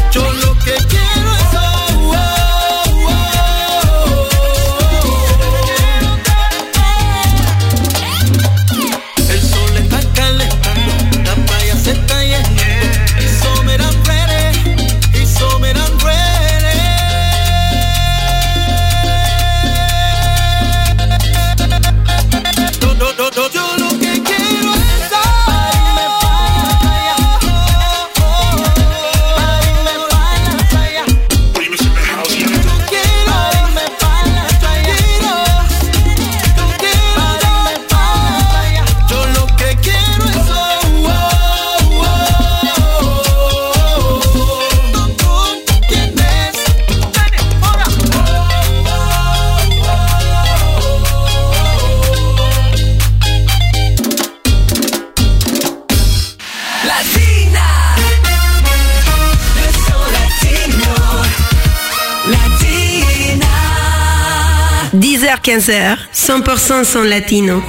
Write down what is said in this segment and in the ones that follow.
Yo lo que quiero es el sol está calentando, la playa se está llenando. Y summer I'm ready, y summer I'm ready. Yo lo que quiero es irme pa' la playa, irme pa' la playa. Yo quiero irme pa' la playa, irme pa' la playa. Yo lo que quiero es ¿tú entiendes? Latina, le son latino, Latina. 10h-15h, 100% son latino.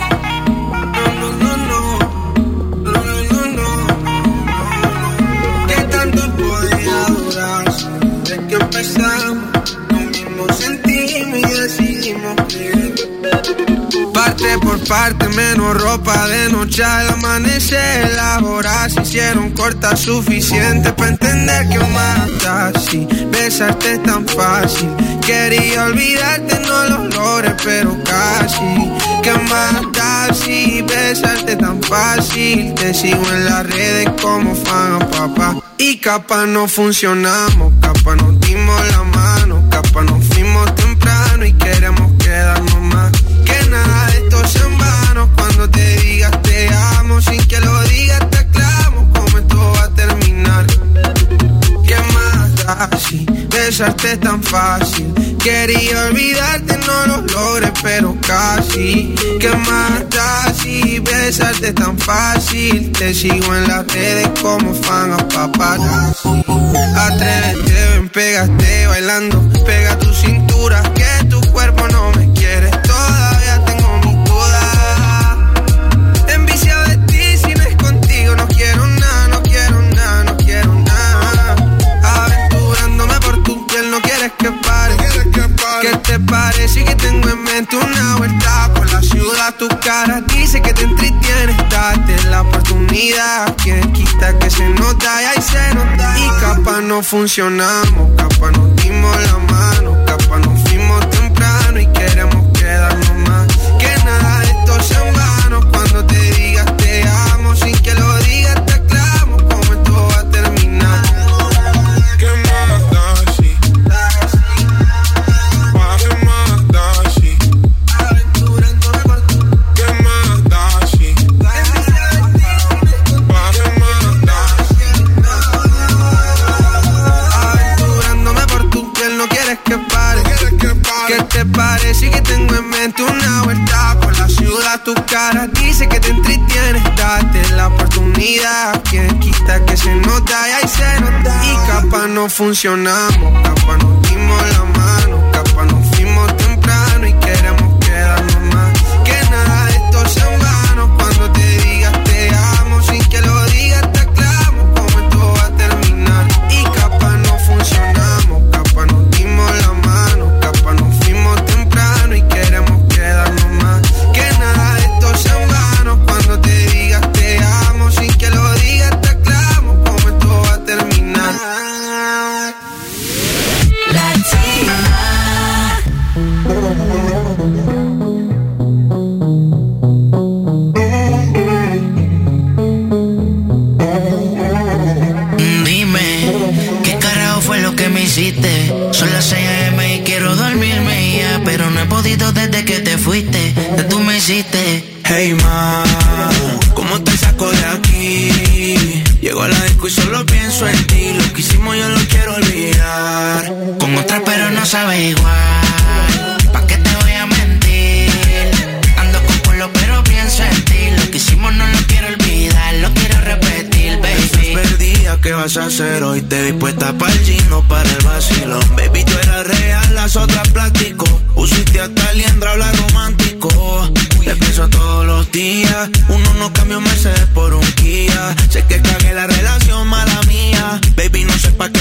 ¿Qué tanto podía durar? Desde que empezamos, lo mismo sentimos y decidimos creer. Parte por parte, menos ropa de noche al amanecer. Las horas se hicieron cortas, suficiente para entender que matas. Si besarte es tan fácil, quería olvidarte, no lo logré, pero casi. ¿Qué más da si besarte tan fácil? Te sigo en las redes como fan a papá. Y capaz no funcionamos, capaz nos dimos la mano, capaz nos fuimos temprano y queremos quedarnos más. Que nada de esto sea en vano, cuando te digas te amo, sin que lo digas te aclamo, cómo esto va a terminar. ¿Qué más da si besarte es tan fácil? Quería olvidarte, no lo logré, pero casi. ¿Qué más da si besarte es tan fácil? Te sigo en las redes como fan a paparazzi. Atrévete, ven, pégate bailando, pega tu cintura, que tu cuerpo no me quiere. Todavía tengo mis dudas, enviciado de ti, si no es contigo no quiero nada, no quiero nada, no quiero nada. Aventurándome por tu piel, no quieres que pare. ¿Qué te parece que tengo en mente una vuelta por la ciudad? Tu cara dice que te entretiene, date la oportunidad. Quien quita que se nota y ahí se nota. Y capaz no funcionamos, capaz nos dimos la mano, capaz nos fuimos temprano y queremos quedarnos más. Que nada de esto sea en vano, cuando te digas te amo, sin que lo digas te aclamo, cómo esto va a terminar. ¿Qué más da si? ¿Qué más da si? Aventurándome por tu. ¿Qué más da si? ¿Qué más da si? Aventurándome por tu piel, no quieres que pare. ¿Qué te parece que tengo en mente una vuelta por la ciudad? Tu cara dice que te entretiene, date la oportunidad. Quien quita que se nota y ahí se nota. Y capaz no funcionamos, capaz nos dimos la mano, capaz nos fuimos temprano y queremos quedarnos más. Que nada de esto sea en vano, cuando te digas te amo, sin que lo digas te aclamo, cómo esto va a terminar. Y capaz no funcionamos, capaz nos dimos la mano, capaz nos fuimos temprano y queremos quedarnos más. Que nada de esto sea en vano, cuando te digas te amo, sin que lo digas te aclamo, cómo esto va a terminar. Latina. Dime, ¿qué carajo fue lo que me hiciste? Son las 6 AM y quiero dormirme ya, pero no he podido desde que te fuiste, que tú me hiciste. Hey ma, ¿cómo te saco de aquí? Llego a la disco y solo pienso en ti. Lo que hicimos yo lo quiero olvidar. Con otra pero no sabe igual, ¿pa' qué te voy a mentir? Ando con culo pero pienso en ti. Lo que hicimos no lo quiero olvidar, lo quiero repetir, baby. Estás perdida, ¿qué vas a hacer hoy? Te vi puesta para el gino, para el vacilón. Baby, tú eras real, las otras plástico. Usiste hasta liendra, habla romántico. Te pienso todos los días. Uno no cambia un Mercedes por un Kia. Sé que cagué la relación, mala mía. Baby, no sé pa' qué peleamos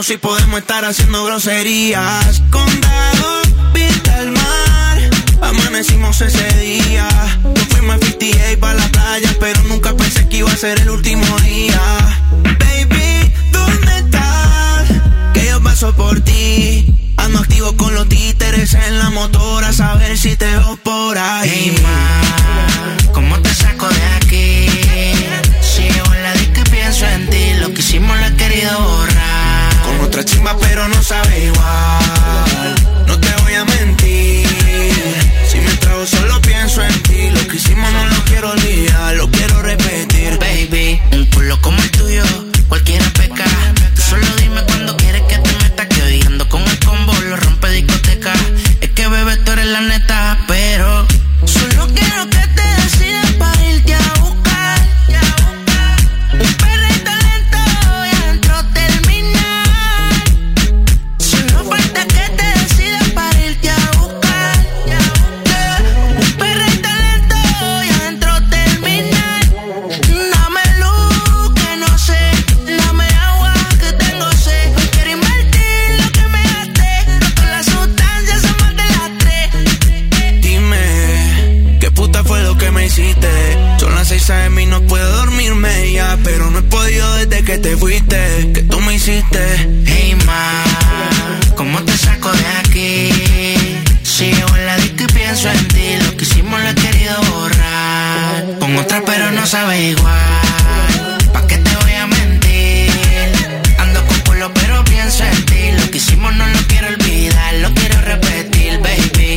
besándolo si podemos estar haciendo groserías. Condado, vista al mar, amanecimos ese día. Nos fuimos a 58 pa' la playa, pero nunca pensé que iba a ser el último día. Baby, ¿dónde estás? Que yo paso por ti. Ando activo con los títeres en la motora, a saber si te veo por ahí. Hey, ma, ¿cómo te saco de aquí? Si llevo en la disco y pienso en ti, lo que hicimos lo he querido borrar. Con otra chimba pero no sabe igual, no te voy a mentir. Si me trago solo pienso en ti, lo que hicimos no lo quiero olvidar, lo quiero repetir. Baby, un culo como el tuyo, cualquiera peca. Tú solo dime cuando quieres que te meta, que hoy ando con el combo, lo rompe discoteca. Es que bebé tú eres la neta, pero solo quiero que te decidas para irte a buscar. Un perrito lento y adentro terminar. Solo falta que te decidas para irte a buscar. Un perrito lento y adentro terminar. Dame luz que no sé, dame agua que tengo sed. Quiero invertir lo que me gasté, no con las sustancias son más de las 3. Dime, ¿qué puta fue lo que me hiciste? Son las 6 AM y no puedo dormirme ya, pero no he podido desde que te fuiste, que tú me hiciste. Hey, ma, ¿cómo te saco de aquí? Si llevo en la disco y pienso en ti, lo que hicimos lo he querido borrar. Con otra pero no sabe igual, ¿pa' qué te voy a mentir? Ando con culo pero pienso en ti, lo que hicimos no lo quiero olvidar, lo quiero repetir, baby.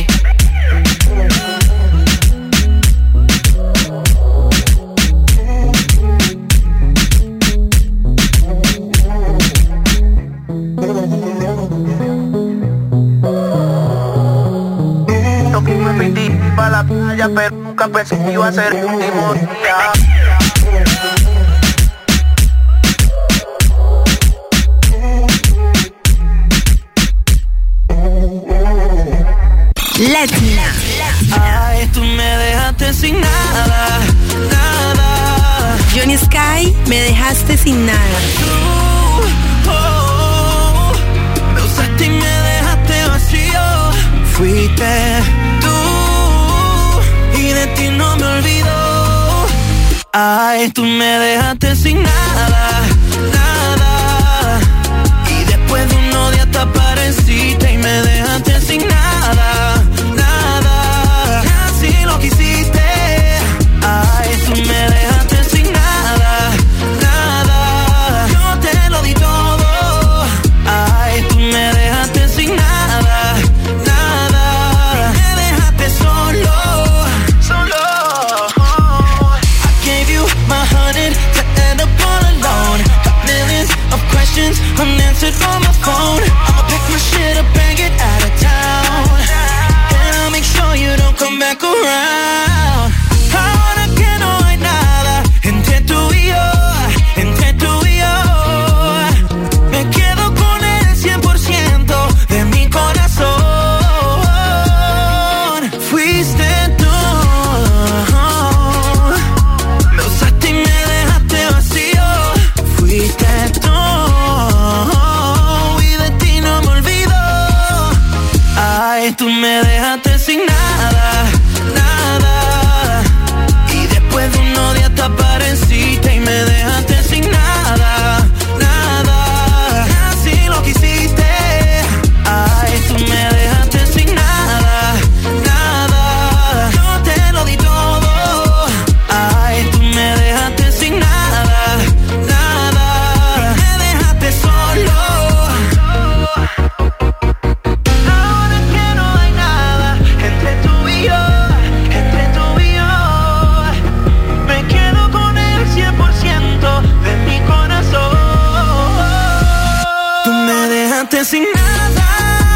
Lo que me metí pa' la playa, pero nunca pensé que iba a ser el último día. Latina. Ay, tú me dejaste sin nada, nada. Johnny Sky, me dejaste sin nada. Me usaste y me dejaste vacío. Fuiste tú y de ti no me olvido. Ay, tú me dejaste sin nada, nada. Y después de unos días te apareciste y me dejaste sin nada, nada. Así lo que hiciste. Ay, tú me dejaste sin nada, nada. Yo te lo di todo. Ay, tú me dejaste sin nada, nada. Me dejaste solo, solo. I gave you my 100 to end up all alone. Got millions of questions unanswered on my phone. I'ma pick my shit up and get out of town, and I'll make sure you don't come back around. Ahora que no hay nada entre tú y yo, entre tú y yo, me quedo con el 100% de mi corazón. Fuiste tú, me usaste y me dejaste vacío. Fuiste tú y de ti no me olvido. Ay, tú me dejaste sin nada, nada. Y después de unos días te apareciste y me dejaste sin nada, nada. Así lo que hiciste. Ay, tú me dejaste sin nada, nada. Yo te lo di todo. Ay, tú me dejaste sin nada, nada. Me dejaste solo. Ahora que no hay nada entre tú y yo, entre tú y yo, me quedo con el 100% de mi corazón. Tú me dejaste sin nada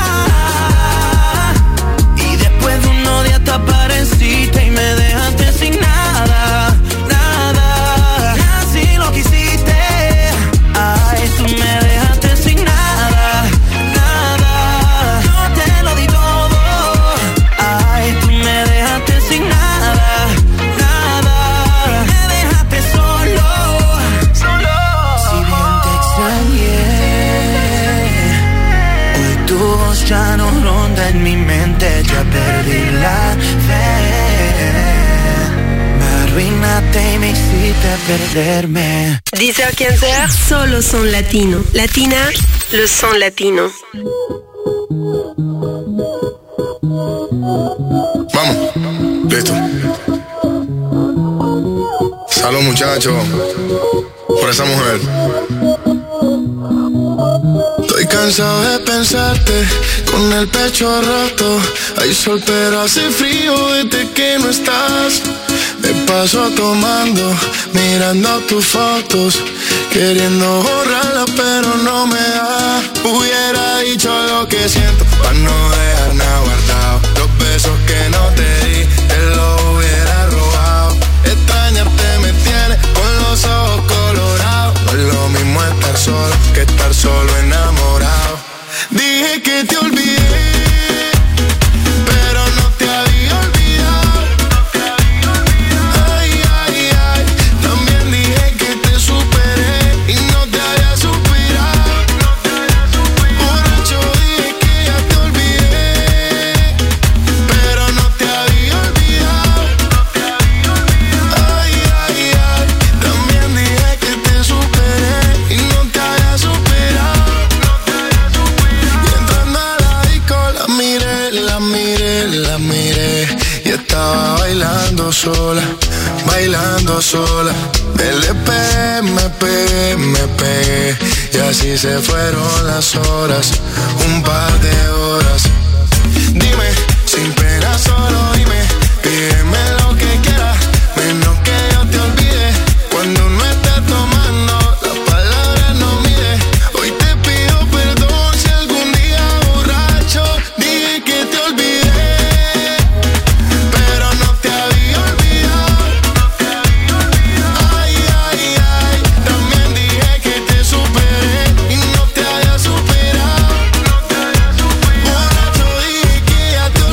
y después de unos días te apareciste y me dejaste sin nada, nada. Así lo que hiciste. Ay, tú me dejaste sin nada, nada. Yo te lo di todo. Ay, tú me dejaste sin nada, nada. Me dejaste solo, solo. Si bien te extrañé, Tu voz ya no ronda en mi mente, ya perdí la fe. Me arruinaste y me hiciste perderme. Dice a quien sea, solo son latino. Latina, lo son latino. Vamos, listo. Salud, muchachos, por esa mujer. Estoy cansado de pensarte con el pecho roto. Hay sol pero hace frío desde que no estás. Me paso tomando, mirando tus fotos, queriendo borrarla pero no me da. Hubiera dicho lo que siento para no dejar nada guardado. Los besos que no te di, te los hubiera robado. Extrañarte me tiene con los ojos colorados. No es lo mismo estar solo que estar solo enamorado. Dije que te olvidé, pero no te había olvidado. Ay, ay, ay. También dije que te superé y no te había superado. Borracho dije que ya te olvidé, pero no te había olvidado. Ay, ay, ay. También dije que te superé y no te había superado. Y entrando a la disco la miré, la miré, la miré. Y estaba bailando sola, bailando sola. Le pegué, me pegué, me pegué. Y así se fueron las horas, un par de horas. Dime, sin pena solo dime, pídeme lo que quieras, menos que yo te olvide. Cuando no estés tomando, las palabras no mide. Hoy te pido perdón si algún día borracho dije que te olvidé, pero no te había olvidado. Ay, ay, ay. También dije que te superé y no te había superado. Borracho dije que ya te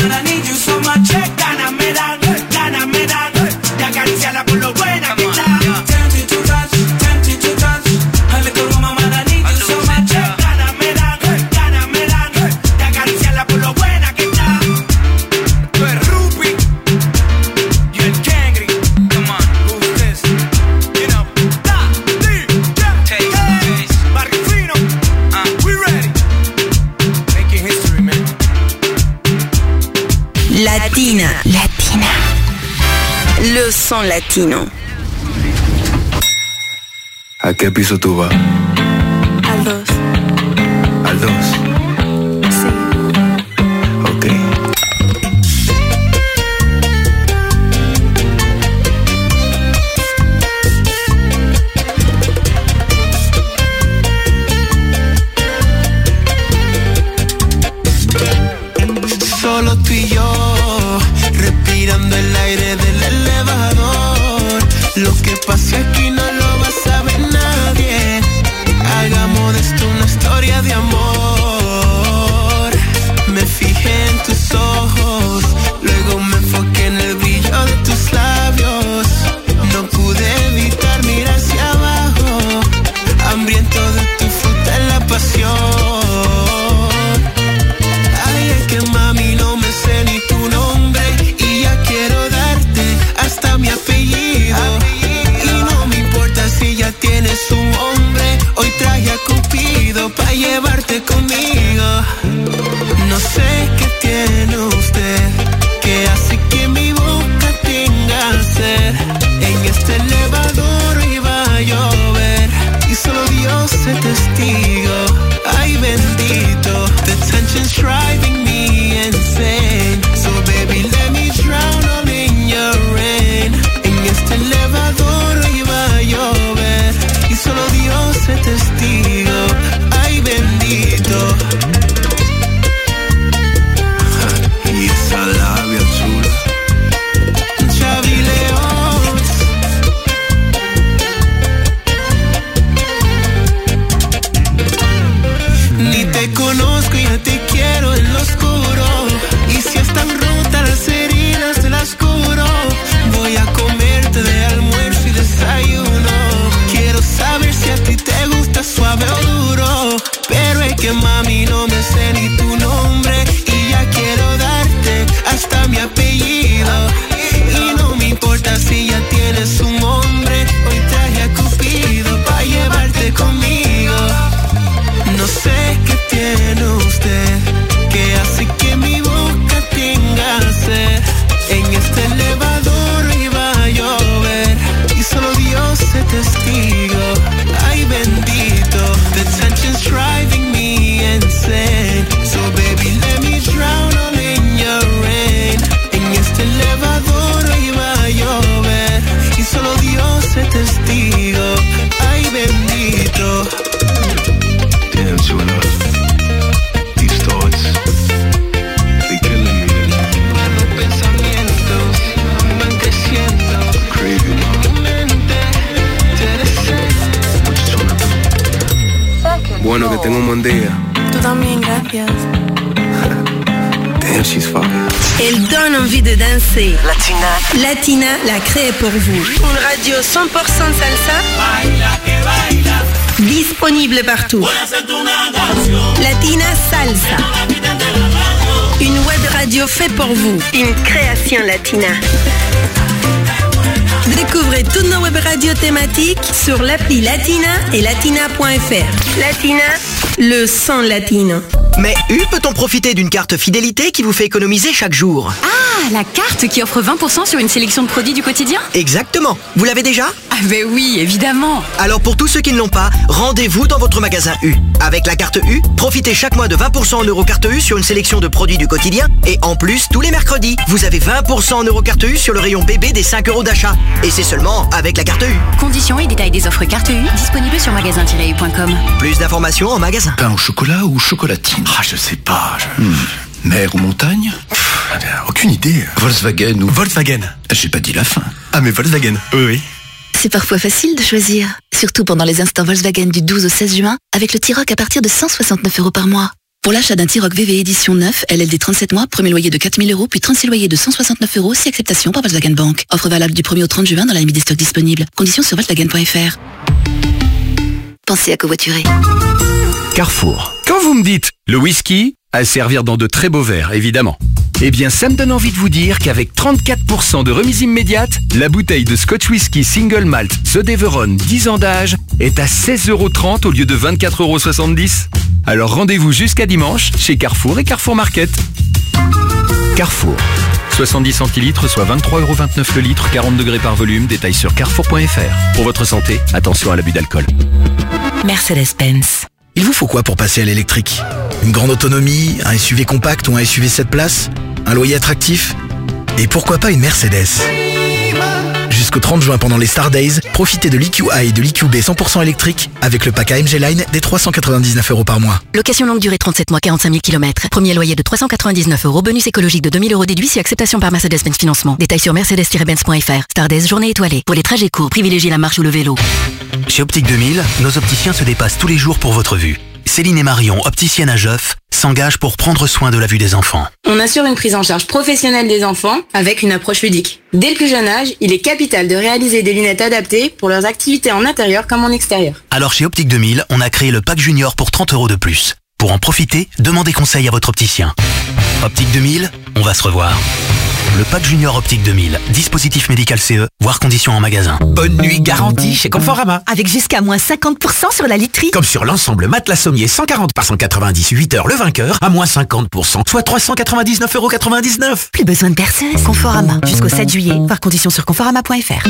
I need you so much. Ganas me dan, de acariciarla por lo buena que está. Tempted to touch, a little woman, I need you so much. Ganas me dan, de acariciarla por lo buena que está. Tú eres Ruby, you and Kangri. Come on, move this, you know. Barrio Fino, we ready. Making history, man. Latina. Le son latino. ¿A qué piso tú vas? Al 2. ¿Al 2? Sí. Ok. Solo tú y yo, respirando el aire del elevador. Lo que pase aquí no lo va a saber nadie. Hagamos de esto una historia de amor. Me fijé en tus ojos, luego me enfoqué en el brillo de tus labios. No pude evitar mirar hacia abajo, hambriento de tu fruta en la pasión. Ay, es que mami no me sé ni tu nombre y ya quiero darte hasta mi apellido. Y no me importa si ya tienes un hombre, hoy traje a Cupido pa' llevarte conmigo. No sé qué tiene usted que hace que mi boca tenga sed. En este elevador iba a llover y solo Dios es testigo. Ay, bendito, the tension's driving me insane. So baby, let me drown all in your rain. En este elevador iba a llover y solo Dios es testigo. Ay, bendito. Y esa labia chula. Xavi León. Ni te conozco y ya te quiero en lo oscuro. Y si están rotas las heridas te las curo. Voy a comerte de almuerzo y desayuno. Quiero saber si a ti te gusta suave o duro. Pero es que mami no me sé ni tu nombre y ya quiero darte hasta mi apellido. Y no me importa si ya tienes un hombre, hoy traje a Cupido pa' llevarte conmigo. No sé qué tiene usted que hace que mi boca tenga sed. En este elevador iba a llover y solo Dios es testigo. Ay, bendito, the tension's driving me insane. So baby, let me drown all in your rain. En este elevador iba a llover y solo Dios es testigo. Ay, bendito. Damn, chula. These thoughts, they killing me. Los pensamientos van creciendo. Crazy, man. Tu mente te desea. What you tryna do? Bueno, que tengo un buen día. Tú también, gracias. Damn, she's fire. Elle donne envie de danser. Latina l'a créée pour vous. Une radio 100% salsa. Disponible partout. Latina Salsa. Une web radio faite pour vous. Une création latina. Découvrez toutes nos web radios thématiques sur l'appli Latina et latina.fr. Latina, le son latino. Mais peut-on profiter d'une carte fidélité qui vous fait économiser chaque jour? Ah, la carte qui offre 20% sur une sélection de produits du quotidien? Exactement. Vous l'avez déjà? Ah ben oui, évidemment. Alors pour tous ceux qui ne l'ont pas, rendez-vous dans votre magasin U. Avec la carte U, profitez chaque mois de 20% en Eurocarte U sur une sélection de produits du quotidien. Et en plus, tous les mercredis, vous avez 20% en Eurocarte U sur le rayon bébé des 5 € d'achat. Et c'est seulement avec la carte U. Conditions et détails des offres carte U disponibles sur magasin-u.com. Plus d'informations en magasin. Pain au chocolat ou chocolatine? Ah, je sais pas. Mer ou montagne? Aucune idée. Volkswagen ou... Volkswagen. J'ai pas dit la fin. Ah, mais Volkswagen. Oui. C'est parfois facile de choisir, surtout pendant les instants Volkswagen du 12 au 16 juin, avec le T-Roc à partir de 169 € par mois. Pour l'achat d'un T-Roc VV édition 9, LLD 37 mois, premier loyer de 4 000 €, puis 36 loyers de 169 €, si acceptation par Volkswagen Bank. Offre valable du 1er au 30 juin dans la limite des stocks disponibles. Conditions sur Volkswagen.fr. Pensez à covoiturer. Carrefour. Quand vous me dites le whisky, à servir dans de très beaux verres, évidemment. Eh bien, ça me donne envie de vous dire qu'avec 34% de remise immédiate, la bouteille de Scotch Whisky Single Malt The Deveron 10 ans d'âge est à 16,30 € au lieu de 24,70 €. Alors rendez-vous jusqu'à dimanche chez Carrefour et Carrefour Market. Carrefour. 70 centilitres, soit 23,29 € le litre, 40 degrés par volume, détail sur carrefour.fr. Pour votre santé, attention à l'abus d'alcool. Mercedes-Benz. Il vous faut quoi pour passer à l'électrique? Une grande autonomie, un SUV compact ou un SUV 7 places? Un loyer attractif? Et pourquoi pas une Mercedes? Jusqu'au 30 juin pendant les Star Days, profitez de l'EQi et de l'EQB 100% électrique avec le pack AMG Line des 399 € par mois. Location longue durée 37 mois, 45 000 km. Premier loyer de 399 €. Bonus écologique de 2 000 € déduit si acceptation par Mercedes-Benz Financement. Détails sur mercedes-benz.fr. Star Days, journée étoilée. Pour les trajets courts, privilégiez la marche ou le vélo. Chez Optique 2000, nos opticiens se dépassent tous les jours pour votre vue. Céline et Marion, opticiennes à Joff, s'engagent pour prendre soin de la vue des enfants. On assure une prise en charge professionnelle des enfants avec une approche ludique. Dès le plus jeune âge, il est capital de réaliser des lunettes adaptées pour leurs activités en intérieur comme en extérieur. Alors chez Optique 2000, on a créé le pack junior pour 30 € de plus. Pour en profiter, demandez conseil à votre opticien. Optique 2000, on va se revoir. Le pack junior Optique 2000, dispositif médical CE, voire conditions en magasin. Bonne nuit garantie chez Conforama. Avec jusqu'à moins 50% sur la literie. Comme sur l'ensemble matelas sommier 140 par 190 8 heures le vainqueur à moins 50%, soit 399,99 €. Plus besoin de perceuse. Conforama. Jusqu'au 7 juillet, voir conditions sur conforama.fr.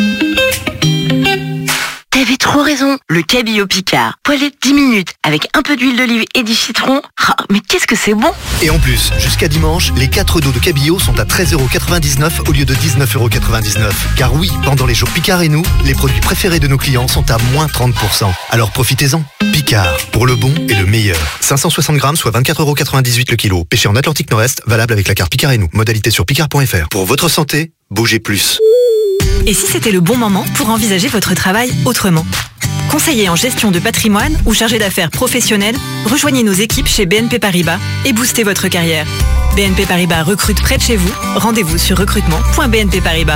T'avais trop raison, le cabillaud Picard. Poêlé 10 minutes, avec un peu d'huile d'olive et du citron. Ah, mais qu'est-ce que c'est bon! Et en plus, jusqu'à dimanche, les 4 dos de cabillaud sont à 13,99 € au lieu de 19,99 €. Car oui, pendant les jours Picard et nous, les produits préférés de nos clients sont à moins 30%. Alors profitez-en. Picard, pour le bon et le meilleur. 560 grammes, soit 24,98 € le kilo. Pêché en Atlantique Nord-Est, valable avec la carte Picard et nous. Modalité sur picard.fr. Pour votre santé, bougez plus. Et si c'était le bon moment pour envisager votre travail autrement? Conseiller en gestion de patrimoine ou chargé d'affaires professionnel, rejoignez nos équipes chez BNP Paribas et boostez votre carrière. BNP Paribas recrute près de chez vous. Rendez-vous sur recrutement.bnpparibas.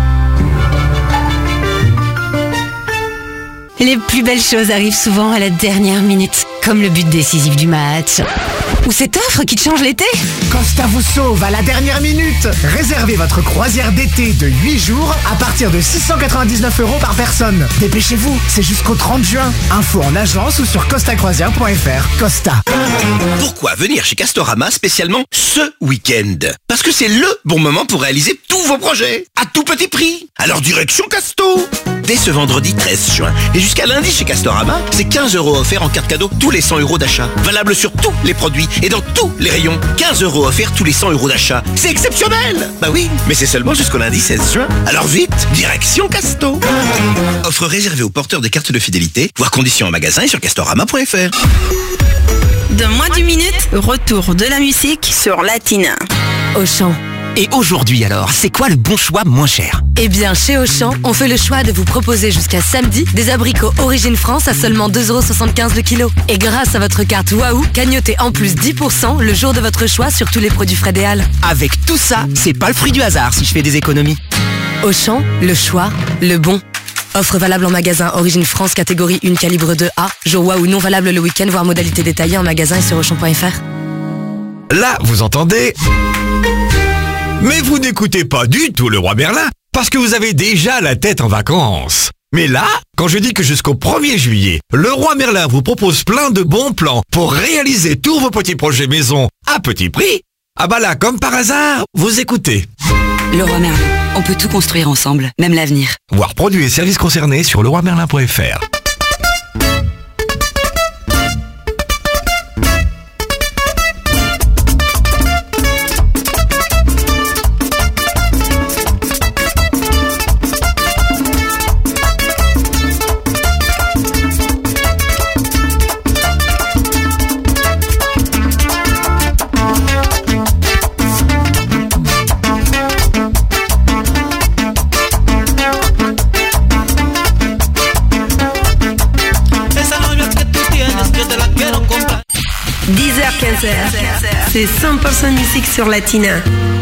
Les plus belles choses arrivent souvent à la dernière minute, comme le but décisif du match. Ou cette offre qui te change l'été. Costa vous sauve à la dernière minute. Réservez votre croisière d'été de 8 jours à partir de 699 € par personne. Dépêchez-vous, c'est jusqu'au 30 juin. Info en agence ou sur costacroisière.fr. Costa. Pourquoi venir chez Castorama spécialement ce week-end? Parce que c'est le bon moment pour réaliser tous vos projets à tout petit prix. Alors direction Casto. Dès ce vendredi 13 juin et jusqu'à lundi chez Castorama, c'est 15 € offerts en carte cadeau tous les 100 € d'achat. Valable sur tous les produits et dans tous les rayons. 15 € offerts tous les 100 € d'achat. C'est exceptionnel! Bah oui, mais c'est seulement jusqu'au lundi 16 juin. Alors vite, direction Casto. Offre réservée aux porteurs de cartes de fidélité. Voir conditions en magasin et sur castorama.fr. Dans moins d'une minute, retour de la musique sur Latina. Auchan. Et aujourd'hui alors, c'est quoi le bon choix moins cher? Eh bien, chez Auchan, on fait le choix de vous proposer jusqu'à samedi des abricots Origine France à seulement 2,75 € le kilo. Et grâce à votre carte Waouh, gagnotez en plus 10% le jour de votre choix sur tous les produits frais des Halles. Avec tout ça, c'est pas le fruit du hasard si je fais des économies. Auchan, le choix, le bon. Offre valable en magasin Origine France catégorie 1 calibre 2A. Jour Waouh non valable le week-end, voire modalité détaillée en magasin et sur Auchan.fr. Là, vous entendez? Mais vous n'écoutez pas du tout le roi Merlin, parce que vous avez déjà la tête en vacances. Mais là, quand je dis que jusqu'au 1er juillet, le roi Merlin vous propose plein de bons plans pour réaliser tous vos petits projets maison à petit prix, ah bah là, comme par hasard, vous écoutez. Le roi Merlin, on peut tout construire ensemble, même l'avenir. Voir produits et services concernés sur leroimerlin.fr. C'est 100% musique sur Latina.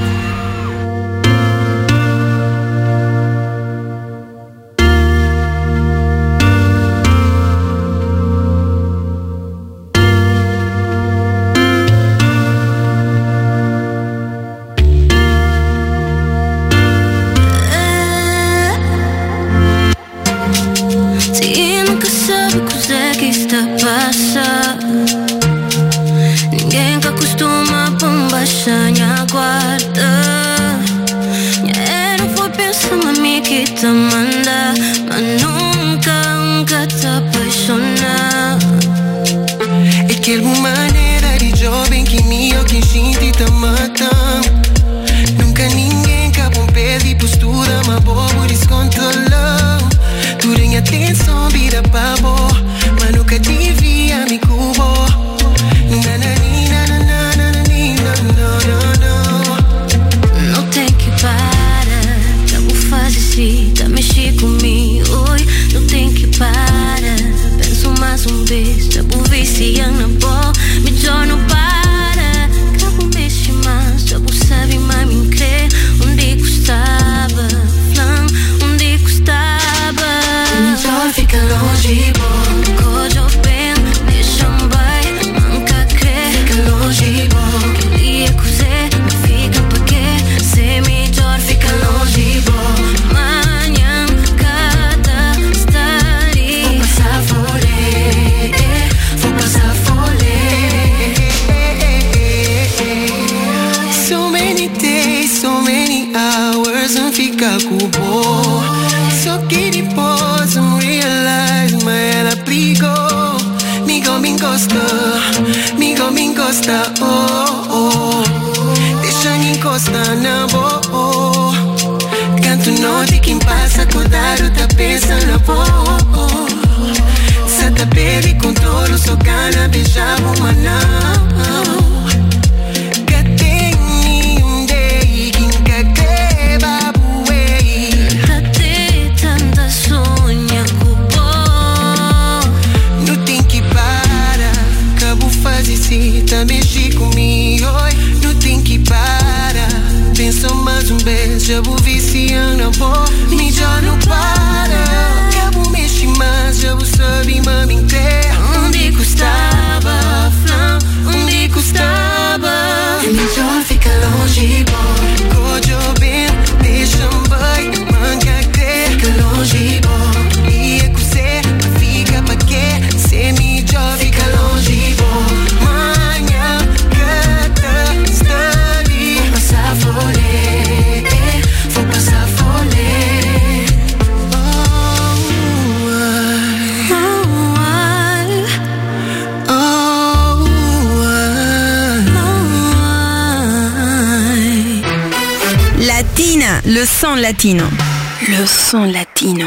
Le son latino. Le son latino.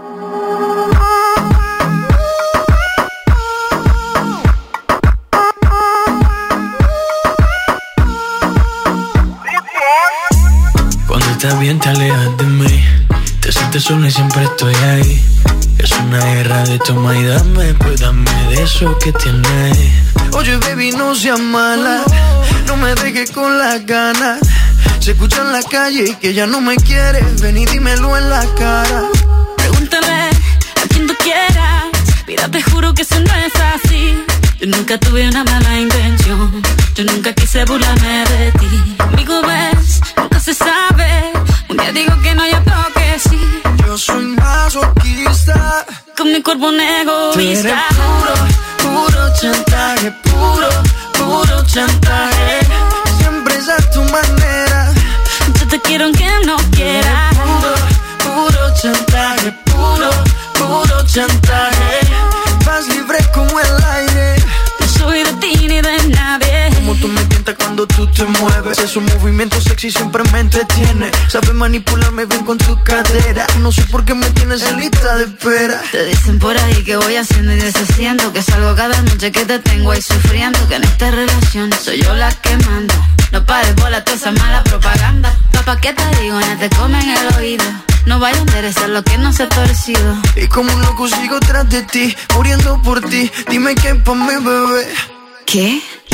Cuando estás bien te alejas de mí. Te sientes sola y siempre estoy ahí. Es una guerra de toma y dame, pues dame de eso que tienes. Oye baby, no seas mala, no me dejes con las ganas. Se escucha en la calle que ya no me quieres, ven y dímelo en la cara. Pregúntale a quien tú quieras, mira te juro que eso no es así. Yo nunca tuve una mala intención, yo nunca quise burlarme de ti. Amigo ves, nunca se sabe, un día digo que no y otro que sí. Yo soy masoquista, con mi cuerpo un egoísta. Tú eres puro, puro chantaje, puro chantaje. Siempre es a tu manera. Yo te quiero aunque no quieras. Puro chantaje, puro chantaje. Vas libre como el aire. No soy de ti ni de nadie. Como tú me tientas cuando tú te mueves. Esos movimientos sexy siempre me entretiene. Sabes manipularme bien con tu cadera. No sé por qué me tienes en lista de espera. Te dicen por ahí que voy haciendo y deshaciendo, que salgo cada noche que te tengo ahí sufriendo, que en esta relación soy yo la que manda. No pares bola toda esa mala propaganda. Papá, ¿qué te digo? No te comen el oído. No vaya a interesar lo que no se ha torcido. Y como un loco sigo tras de ti, muriendo por ti. Dime qué pa' mi bebé. ¿Qué?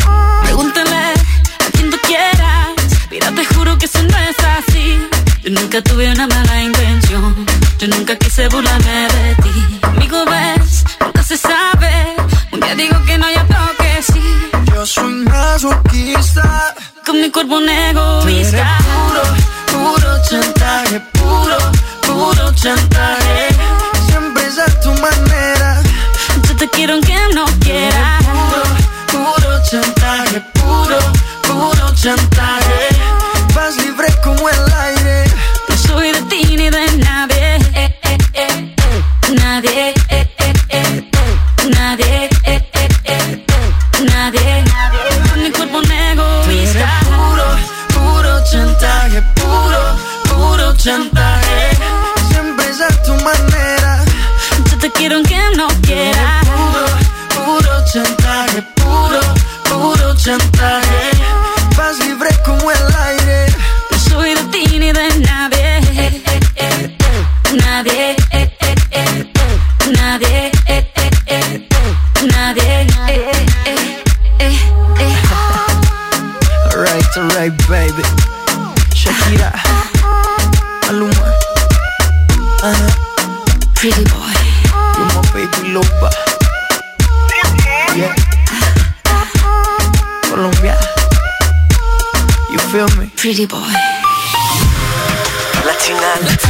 Pregúntale a quien tú quieras. Mira, te juro que eso no es así. Yo nunca tuve una mala intención. Yo nunca quise burlarme de ti. Amigo, ves, nunca se sabe. Un día digo que no, y otro que sí. Yo soy masoquista. Con mi cuerpo un egoísta. Tú eres puro chantaje. Puro chantaje. Siempre es a tu manera. Yo te quiero aunque no quieras. Puro chantaje. Puro chantaje. Vas libre como el aire. No soy de ti ni de nadie. Nadie. Nadie. Nadie. Con mi cuerpo un egoísta. Puro chantaje. Puro chantaje. Siempre es a tu manera. Yo te quiero aunque no quieras. Puro chantaje. Puro chantaje. Vas libre como el aire. No soy de ti ni de nadie. Nadie. Nadie. Nadie. Alright, baby. Shakira, Maluma, Pretty boy. you're my baby loba. Yeah. Colombia, you feel me? Pretty boy. Latina.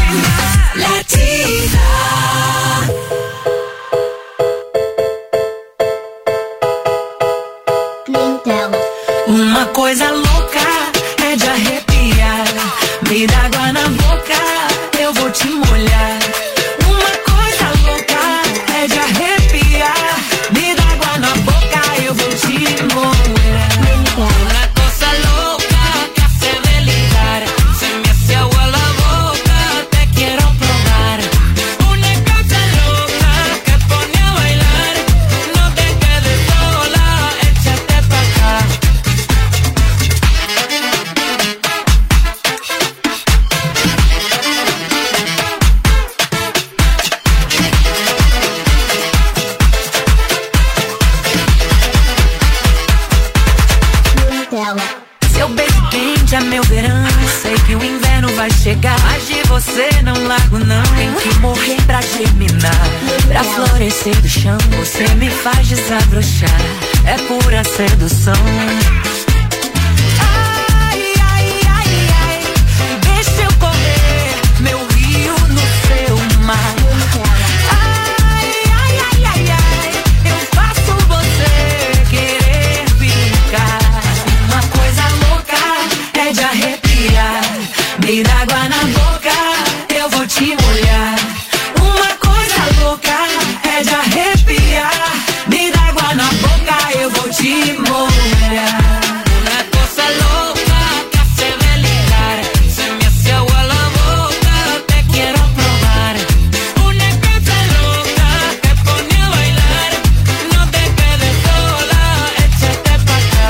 Uma coisa louca é de arrepiar. Me dá água na boca, eu vou te molhar. Uma coisa louca é de arrepiar. Me dá água na boca, eu vou te molhar. Una cosa loca que hace delirar. Se me hace agua la boca, te quiero probar. Una cosa loca que pone a bailar. No te quedes sola, échate pa' acá. Seu beijo quente é meu verão. Sei que o inverno vai chegar, mas de você não largo não. Tem que morrer pra germinar, pra florescer do chão. Você me faz desabrochar, é pura sedução. Ai, ai, ai, ai, deixa eu correr, meu rio no seu mar. Ai, ai, ai, ai, ai, eu faço você querer ficar. Uma coisa louca é de arrepiar. Me dá água na boca, eu vou te molhar. Uma coisa louca é de arrepiar. Me dá água na boca, eu vou te molhar. Una cosa loca que hace delirar. Se me hace agua la boca, te quiero probar. Una cosa loca que pone a bailar. No te quedes sola, échate pa' acá.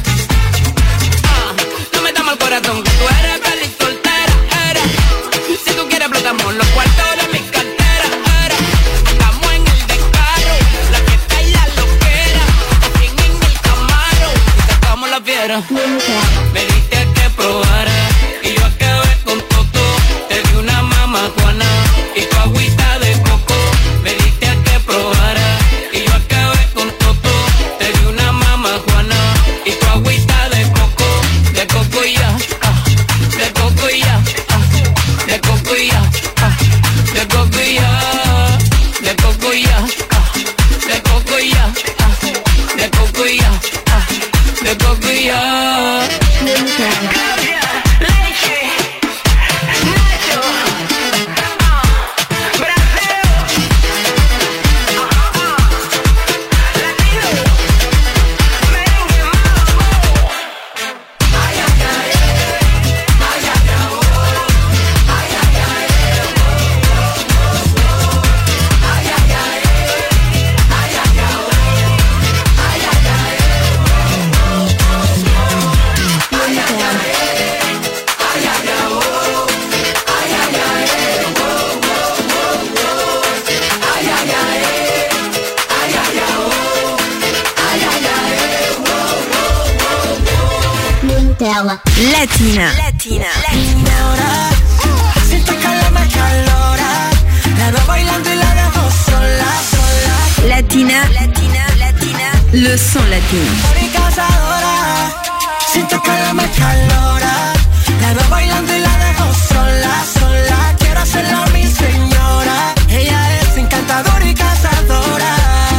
No me damos el corazón que tú eres feliz soltera, eres. Si tú quieres explotamos los cuartos de mi cartera, eres. Estamos en el descaro, la fiesta y la loquera. Aquí en el Camaro, y sacamos la fiera. Me diste que probar y yo acabé con todo. Te di una mama juana y tu agüita de coco. Me diste que probar y yo acabé con todo. Te di una mama juana y tu agüita de coco y ya. Latina. Siento que me calora. La veo bailando y la dejo sola. Latina. Le son latino. Siento que me calora. La veo bailando y la dejo sola. Quiero hacerla mi señora. Ella es encantadora y cazadora.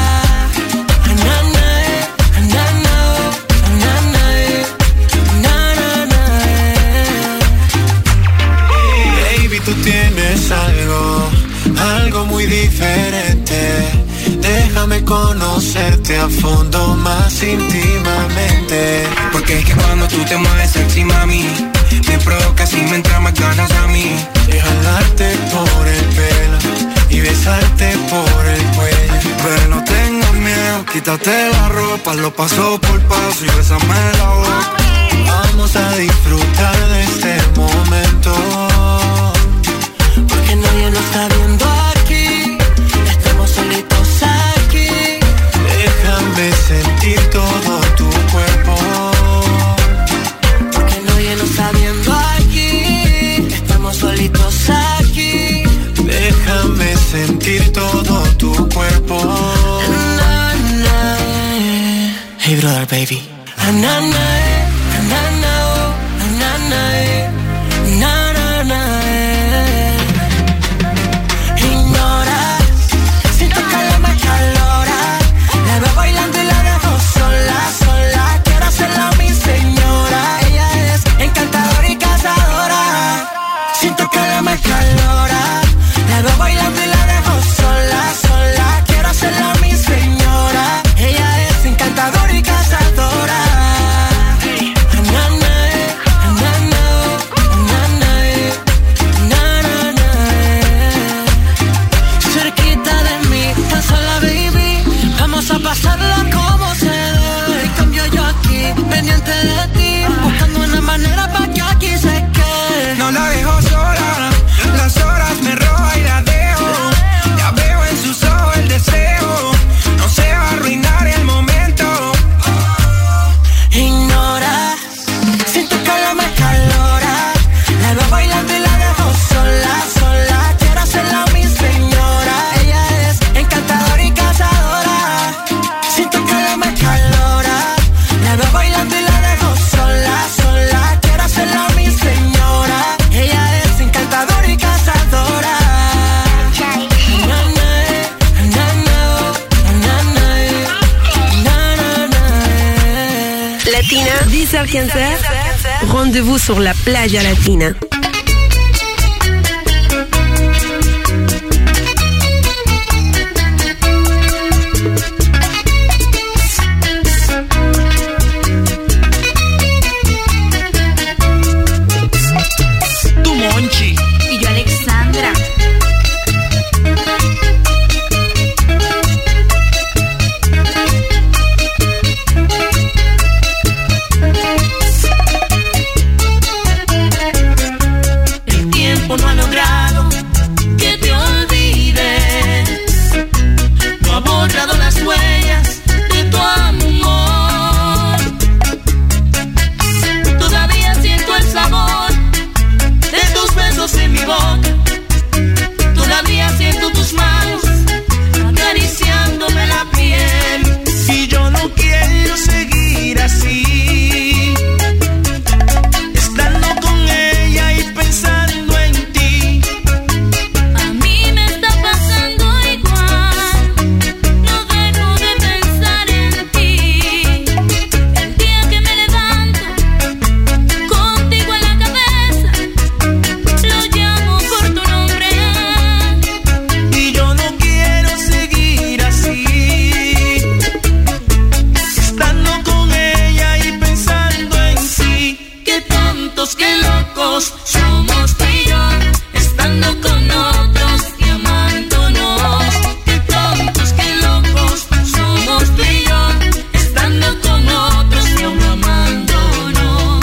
Baby, tú tienes algo muy diferente. Déjame conocerte a fondo, más íntimamente. Porque es que cuando tú te mueves sexy, mami, me provocas y me entran más ganas a mí. De jalarte por el pelo y besarte por el cuello. Pero no tengas miedo, quítate la ropa, lo paso por paso y bésame la boca. Vamos a disfrutar de este momento, porque nadie nos está viendo aquí. Estamos solitos aquí. Déjame sentir todo tu cuerpo, porque nadie nos está viendo aquí. Estamos solitos aquí. Déjame sentir todo tu cuerpo. Hey brother, baby. Ignora, siento que me calora. La veo bailando y la dejo sola. Quiero hacerla mi señora. Ella es encantadora y cazadora. Siento que me calora. La veo bailando y la dejo sola. Quiero hacerla mi señora. Ella es encantadora y cazadora. Cerquita de mí, tan sola, baby. Vamos a pasarla como se debe. En cambio yo aquí, pendiente de ti, buscando una manera para que aquí se quede. No la dejo sola, las horas me roba y la dejo. Ya veo en sus ojos el deseo, no se va a arruinar el momento. Ignora, siento que me calora. La veo bailando y la dejo sola. Quiero hacerla mi señora. Ella es encantadora y cazadora. Siento que me calora. La veo bailando y la dejo sola. Quiero hacerla mi señora. Ella es encantadora y cazadora. Latina, 10h-15h, rendez-vous sur la playa Latina. Tu Monchi y yo Alexandra. El tiempo no ha logrado que te olvides. No ha borrado las huellas de tu amor. Todavía siento el sabor de tus besos en mi boca. Todavía siento tus manos acariciándome la piel. Y yo no quiero seguir así, estando con ella y pensando en ti. A mí me está pasando igual. No dejo de pensar en ti. El día que me levanto contigo en la cabeza, lo llamo por tu nombre. Y yo no quiero seguir así, estando con ella y pensando en sí. Qué tontos, qué locos somos tú y yo, estando con otros y amándonos. Qué tontos, qué locos somos tú y yo, estando con otros y aún amándonos.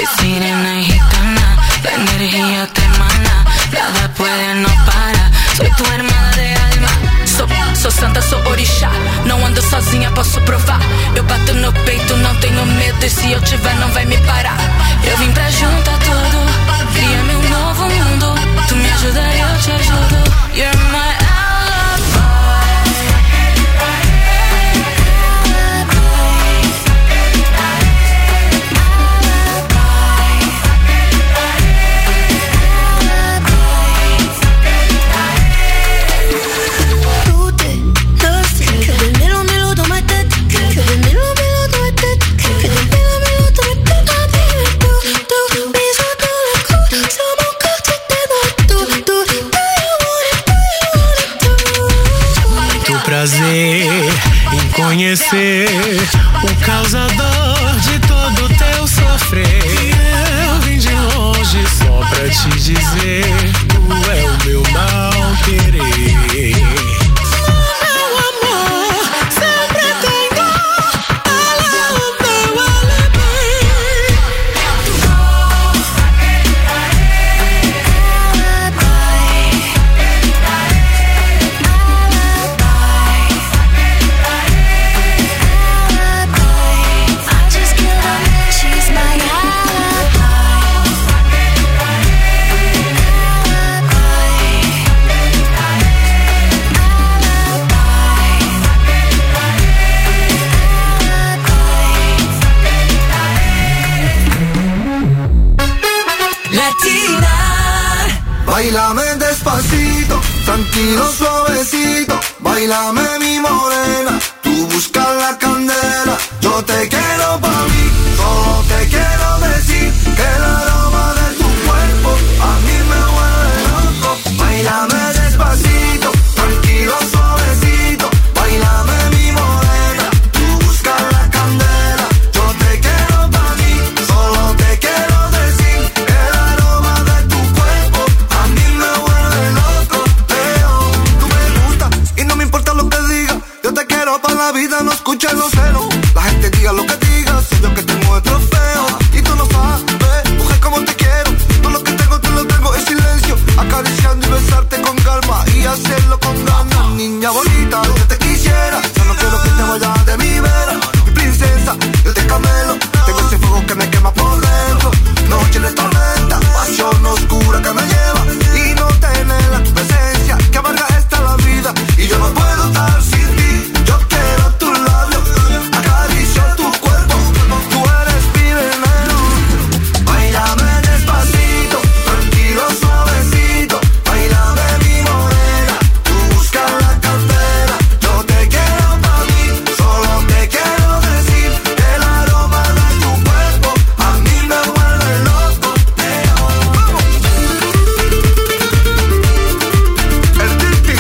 sirena y gitana, la energía te emana, nada puede, no para. Soy tu hermana de alma. Sou santa, sou orixá. Não ando sozinha, posso provar. Eu bato no peito, não tenho medo. E se eu tiver, não vai me parar. Eu vim pra juntar tudo, cria meu novo mundo. Tu me ajuda, eu te ajudo. You're my prazer em conhecer o causador de todo teu sofrer. Eu vim de longe só pra te dizer, tu é o meu mal querer. Báilame despacito, tranquilo, suavecito. Báilame mi morena, tú buscas la candela. Yo te quiero pa' mí, solo te quiero decir que el aroma de tu cuerpo a mí me vuelve loco. Báilame despacito, tranquilo, suavecito. Báilame mi morena, tú buscas la candela. Yo te quiero pa' mí, solo te quiero decir que el aroma de tu cuerpo a mí me vuelve loco. Tú me gustas y no me importa lo que diga. Yo te quiero pa' la vida, no escuches los celos. La gente diga lo que diga, sé yo que tengo el trofeo. Y tú no sabes, mujer, como te quiero. Todo lo que tengo, te lo tengo en silencio. Acariciando y besarte con calma y hacerlo con ganas. Niña bonita, yo te quisiera. Solo quiero que te vayas de mi vera. Mi princesa, yo te camelo. Tengo ese fuego que me quema por dentro. Noche de tormenta, pasión oscura que me lleva. Y no tener tu presencia que amarga esta la vida. Y yo no puedo estar sin ti. Yo quiero tus labios, acaricio tu cuerpo. Tú eres mi veneno. Báilame despacito, tranquilo, suavecito. Báilame mi morena, tú buscas la candela. Yo te quiero pa' mí, solo te quiero decir que el aroma de tu cuerpo a mí me vuelve loco. El Titi.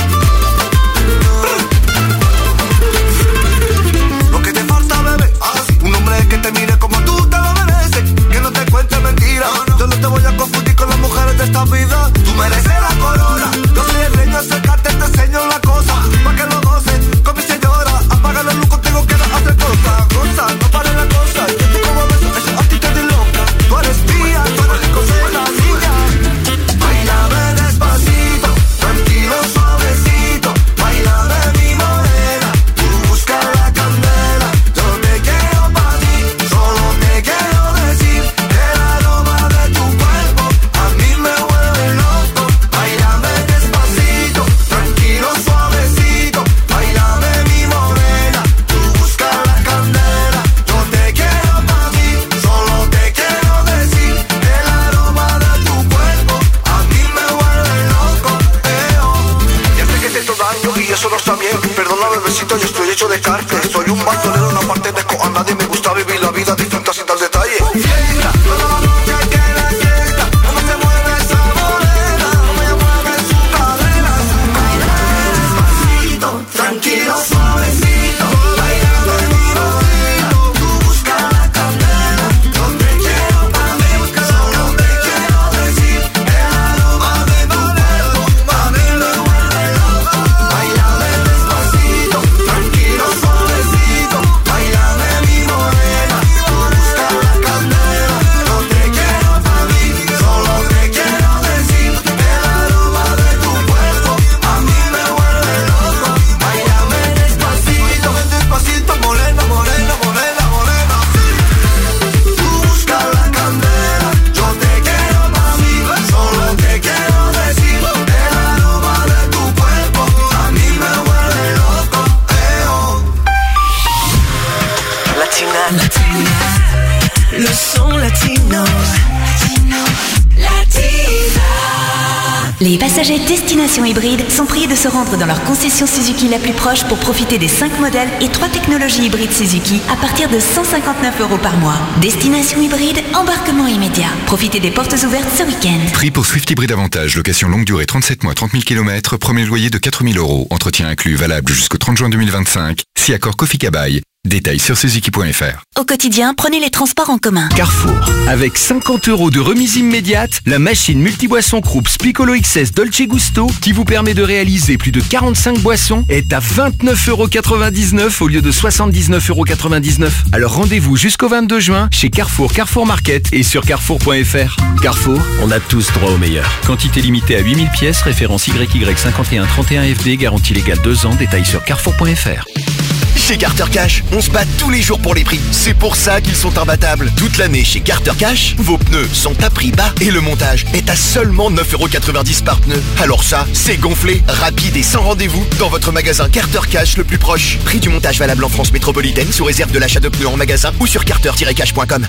Lo que te falta, bebé, un hombre que te mire como tú te lo mereces, que no te cuente mentiras. Yo no te voy a confundir con las mujeres de esta vida. Tú mereces la corona. Yo soy el reino, acércate, te enseño la cosa, pa' que lo goces con mi señora. Apaga la luz, contigo quiero hacer cosas. No pare la cosa, yo te como beso, eso a ti te di loca. Tú eres mía, tú eres la niña. Báilame despacito, tranquilo, suavecito. Báilame mi morena, tú buscas la candela. Yo te quiero pa' ti, solo te quiero decir que el aroma de tu cuerpo a mí me vuelve loco. Báilame despacito, tranquilo, suavecito. Báilame mi morena, tú buscas la candela. Yo te quiero pa' mí, solo te quiero decir que el aroma de tu cuerpo a mí me vuelve loco. Ya sé que te he hecho daño y eso no está bien. Perdona, bebecito, yo estoy hecho de carne. Soy un bandolero, una parte de a nadie me gusta vivir la vida, disfruta sin dar detalle. Fiesta, toda la noche que la fiesta. Cómo se mueve esa morena, cómo ella mueve su cadera. Bailame despacito, tranquilo, suavecito. Bailame mi morena, tú buscas la candela. Yo te quiero pa' mí, solo te quiero decir que el aroma de tu cuerpo a mí me vuelve loco. Bailame despacito, tranquilo, suavecito. Bailame mi morena, tú buscas la candela. Yo te quiero Le son latino. Les passagers destination hybride sont priés de se rendre dans leur concession Suzuki la plus proche pour profiter des 5 modèles et 3 technologies hybrides Suzuki à partir de 159 € par mois. Destination hybride, embarquement immédiat. Profitez des portes ouvertes ce week-end. Prix pour Swift Hybrid Avantage, location longue durée 37 mois, 30 000 km, premier loyer de 4 000 €, entretien inclus, valable jusqu'au 30 juin 2025, si accord Kofi Kabaï. Détails sur Suzuki.fr. Au quotidien, prenez les transports en commun. Carrefour. Avec 50 € de remise immédiate, la machine multiboisson Krups Piccolo XS Dolce Gusto, qui vous permet de réaliser plus de 45 boissons, est à 29,99 € au lieu de 79,99 €. Alors rendez-vous jusqu'au 22 juin chez Carrefour, Carrefour Market et sur Carrefour.fr. Carrefour, on a tous droit au meilleur. Quantité limitée à 8000 pièces, référence YY5131FD, garantie légale 2 ans, détails sur Carrefour.fr. Chez Carter Cash, on se bat tous les jours pour les prix. C'est pour ça qu'ils sont imbattables. Toute l'année chez Carter Cash, vos pneus sont à prix bas et le montage est à seulement 9,90 € par pneu. Alors ça, c'est gonflé, rapide et sans rendez-vous dans votre magasin Carter Cash le plus proche. Prix du montage valable en France métropolitaine sous réserve de l'achat de pneus en magasin ou sur carter-cash.com.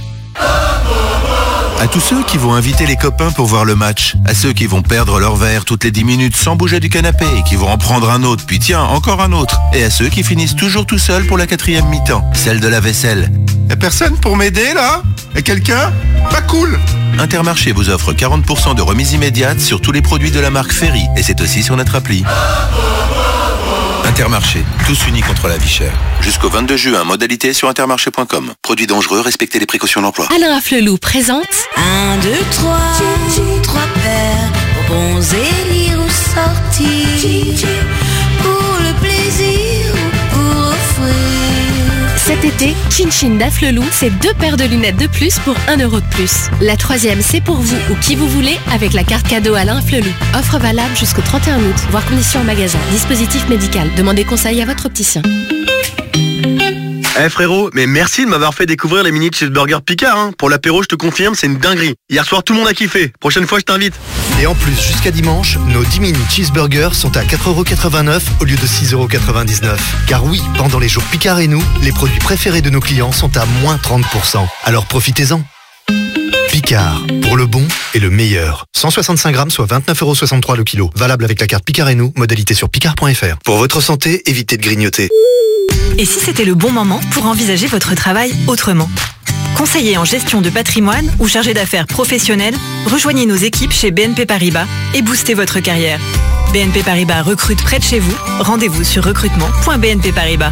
À tous ceux qui vont inviter les copains pour voir le match, à ceux qui vont perdre leur verre toutes les 10 minutes sans bouger du canapé et qui vont en prendre un autre, puis tiens, encore un autre, et à ceux qui finissent toujours tout seuls pour la 4e mi-temps, celle de la vaisselle. Y'a personne pour m'aider là? Y'a quelqu'un? Pas cool! Intermarché vous offre 40% de remise immédiate sur tous les produits de la marque Ferry, et c'est aussi sur notre appli. Intermarché, tous unis contre la vie chère. Jusqu'au 22 juin, modalité sur intermarché.com. Produits dangereux, respectez les précautions d'emploi. Alain Afflelou présente 1, 2, 3, 3 paires, bons élire ou sortir, pour le plaisir ou pour offrir. Cet été, Chin Chin d'Afflelou, c'est 2 paires de lunettes de plus pour 1 € de plus. La 3e, c'est pour vous ou qui vous voulez avec la carte cadeau Alain Afflelou. Offre valable jusqu'au 31 août, voire conditions en magasin. Dispositif médical. Demandez conseil à votre opticien. Eh frérot, mais merci de m'avoir fait découvrir les mini cheeseburgers Picard, hein. Pour l'apéro, je te confirme, c'est une dinguerie. Hier soir, tout le monde a kiffé. Prochaine fois, je t'invite. Et en plus, jusqu'à dimanche, nos 10 mini cheeseburgers sont à 4,89 € au lieu de 6,99 €. Car oui, pendant les jours Picard et nous, les produits préférés de nos clients sont à moins 30%. Alors profitez-en. Picard, pour le bon et le meilleur. 165 grammes, soit 29,63 € le kilo. Valable avec la carte Picard et nous, modalité sur picard.fr. Pour votre santé, évitez de grignoter. Et si c'était le bon moment pour envisager votre travail autrement? Conseiller en gestion de patrimoine ou chargé d'affaires professionnel, rejoignez nos équipes chez BNP Paribas et boostez votre carrière. BNP Paribas recrute près de chez vous. Rendez-vous sur recrutement.bnpparibas.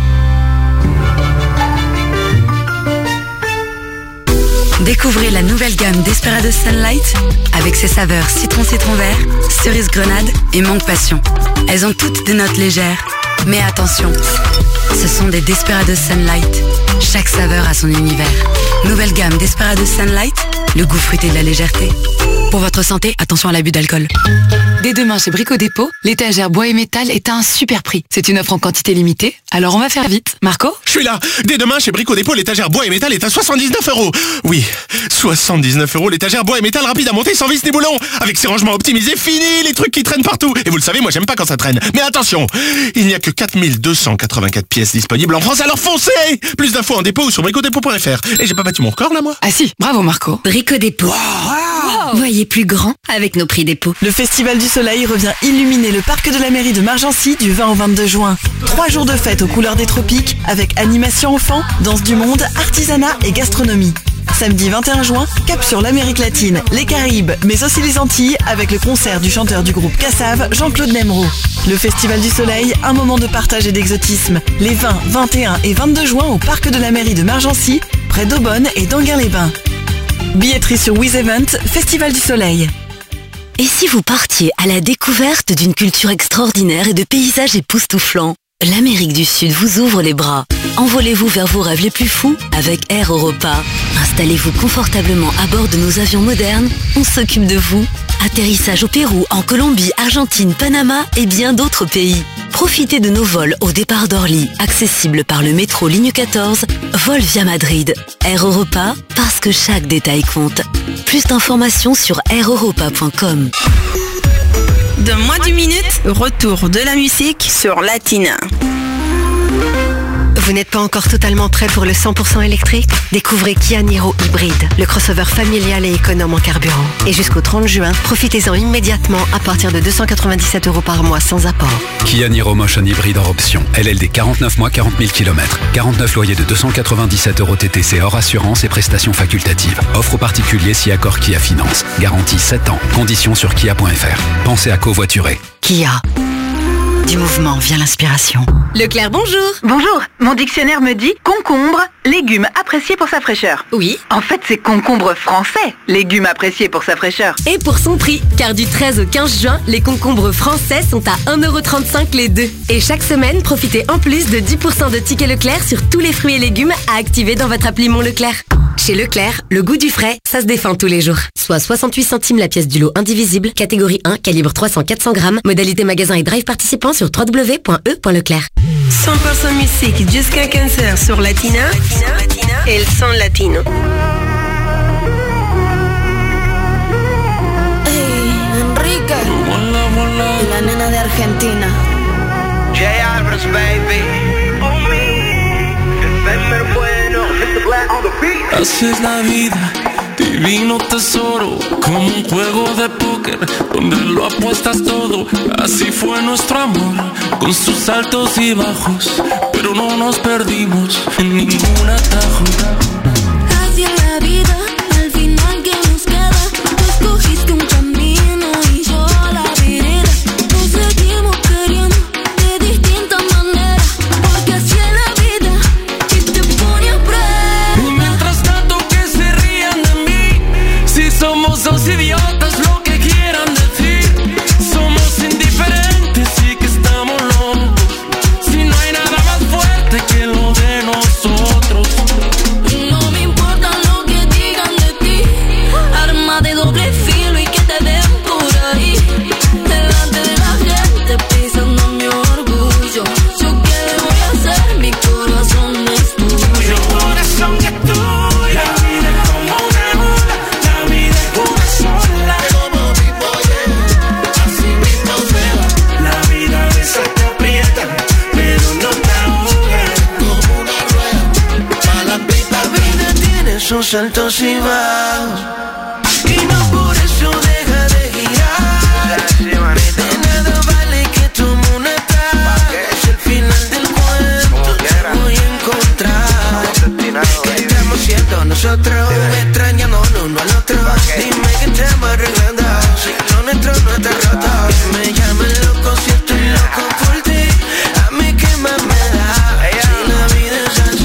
Découvrez la nouvelle gamme Desperados Sunlight avec ses saveurs citron vert, cerise grenade et mangue passion. Elles ont toutes des notes légères. Mais attention, ce sont des Desperados Sunlight. Chaque saveur a son univers. Nouvelle gamme Desperados Sunlight, le goût fruité de la légèreté. Pour votre santé, attention à l'abus d'alcool. Dès demain chez Brico Dépôt, l'étagère bois et métal est à un super prix. C'est une offre en quantité limitée, alors on va faire vite. Marco? Je suis là. Dès demain chez Brico Dépôt, l'étagère bois et métal est à 79 €. Oui, 79 € l'étagère bois et métal rapide à monter sans vis ni boulon. Avec ses rangements optimisés, fini les trucs qui traînent partout. Et vous le savez, moi j'aime pas quand ça traîne. Mais attention, il n'y a que 4284 pièces disponibles en France, alors foncez! Plus d'infos en dépôt ou sur bricodépôt.fr. Et j'ai pas battu mon record là, moi? Ah si, bravo Marco. Brico Dépôt. Wow. Voyez plus grand avec nos prix dépôt. Le Festival du Soleil revient illuminer le parc de la mairie de Margency du 20 au 22 juin. 3 jours de fête aux couleurs des tropiques avec animation enfants, danse du monde, artisanat et gastronomie. Samedi 21 juin, cap sur l'Amérique latine, les Caraïbes, mais aussi les Antilles avec le concert du chanteur du groupe Cassave, Jean-Claude Nemrod. Le Festival du Soleil, un moment de partage et d'exotisme. Les 20, 21 et 22 juin au parc de la mairie de Margency, près d'Aubonne et d'Anguin-les-Bains. Billetterie sur WizEvent, Festival du Soleil. Et si vous partiez à la découverte d'une culture extraordinaire et de paysages époustouflants? L'Amérique du Sud vous ouvre les bras. Envolez-vous vers vos rêves les plus fous avec Air Europa. Installez-vous confortablement à bord de nos avions modernes. On s'occupe de vous. Atterrissage au Pérou, en Colombie, Argentine, Panama et bien d'autres pays. Profitez de nos vols au départ d'Orly, accessibles par le métro ligne 14, vol via Madrid. Air Europa, parce que chaque détail compte. Plus d'informations sur aireuropa.com. Dans moins d'une minute, retour de la musique sur Latina. Vous Vous n'êtes pas encore totalement prêt pour le 100% électrique? Découvrez Kia Niro Hybride, le crossover familial et économe en carburant. Et jusqu'au 30 juin, profitez-en immédiatement à partir de 297 € par mois sans apport. Kia Niro Motion Hybride hors option. LLD 49 mois, 40 000 km. 49 loyers de 297 € TTC hors assurance et prestations facultatives. Offre aux particuliers si accord Kia Finance. Garantie 7 ans. Conditions sur kia.fr. Pensez à covoiturer. Kia. Du mouvement vient l'inspiration. Leclerc, bonjour. Bonjour. Mon dictionnaire me dit concombre, légume apprécié pour sa fraîcheur. Oui. En fait, c'est concombre français, légume apprécié pour sa fraîcheur. Et pour son prix, car du 13 au 15 juin, les concombres français sont à 1,35 € les deux. Et chaque semaine, profitez en plus de 10% de tickets Leclerc sur tous les fruits et légumes à activer dans votre appli Mon Leclerc. Chez Leclerc, le goût du frais, ça se défend tous les jours. Soit 68 centimes la pièce du lot indivisible, catégorie 1, calibre 300-400 grammes, modalité magasin et drive participant sur www.e.leclerc. 100% musique jusqu'à 15h sur Latina. El son latino. Hey, Enrique. Y la nena de Argentina. J. Alvarez, baby. Así es la vida, divino tesoro, como un juego de póker donde lo apuestas todo. Así fue nuestro amor, con sus altos y bajos, pero no nos perdimos en ningún atajo. Así es la vida, al final que nos queda. Tú escogiste un camino y yo la vereda. Nos seguimos queriendo de distintas maneras, porque así es la vida y te pone a prueba. Mientras tanto que se rían de mí, si somos dos idiotas, lo que quieran decir. Somos indiferentes y que estamos locos, si no hay nada más fuerte que lo de nosotros. No me importa lo que digan de ti, arma de doble filo y que te den por ahí. Delante de la gente pisando mi orgullo. Yo qué le voy a hacer, mi corazón es tuyo. Mi corazón es tuyo. La vida es como una ola, la vida es una sola. Como vivo yo, así mismo se va. La vida a veces te aprieta, pero no te ahoga. Como una rueda, para la pista. La vida tiene sus altos y bajos, y no por eso deja de girar. De nada vale que tome un ataque, es el final del cuento, te voy a encontrar. ¿Qué estamos siendo nosotros? Extrañándonos uno al otro. Dime que estamos arreglando, si lo nuestro no está roto. Me llaman loco si estoy loco por ti. A mí qué más me da, si la vida es así.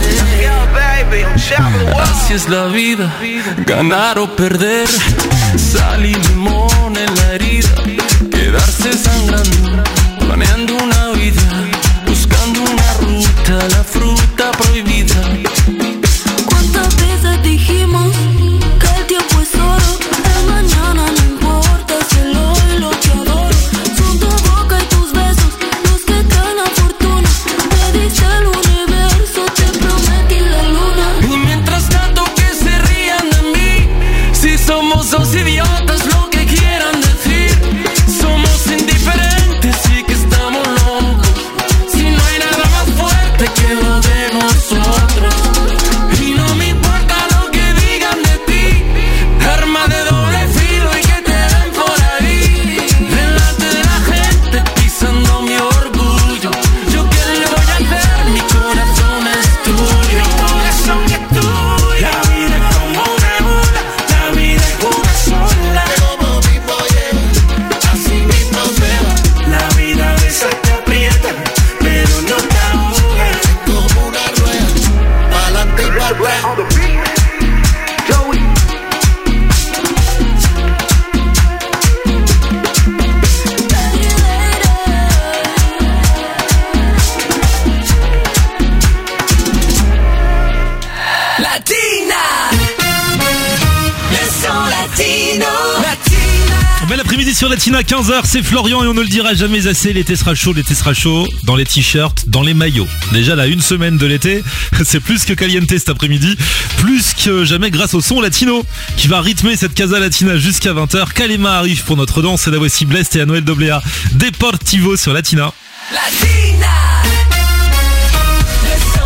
Así es la vida, ganar o perder, sal y limón en la herida, quedarse sangrando, planeando una vida, buscando una ruta, la fruta prohibida. ¿Cuántas veces dijimos que el tiempo es oro? El mañana no importa, es el hoy lo que adoro. Son tu boca y tus besos los que traen la fortuna. Te diste el universo, te prometí la luna. Y mientras tanto que se rían de mí, si somos dos idiotas, lo que quieran decir. Somos indiferentes y que estamos locos, si no hay nada más fuerte que lo de nosotros. Y no me importa lo que digan de ti, arma de doble filo y que te den por ahí. Delante de la gente pisando mi orgullo, yo qué le voy a hacer, mi corazón es tuyo. Mi corazón es tuyo. La vida es como una ola, la vida es una sola. Como vivo yo, así mismo se va. La vida a veces te aprieta, pero no te ahoga. Como una rueda, para adelante y para atrás. Bel après-midi sur Latina, 15h, c'est Florian et on ne le dira jamais assez, l'été sera chaud dans les t-shirts, dans les maillots. Déjà là, une semaine de l'été, c'est plus que caliente cet après-midi, plus que jamais grâce au son latino qui va rythmer cette Casa Latina jusqu'à 20h. Kalema arrive pour notre danse et la voici Blest et à Noël Doblea, Deportivo sur Latina. Latina.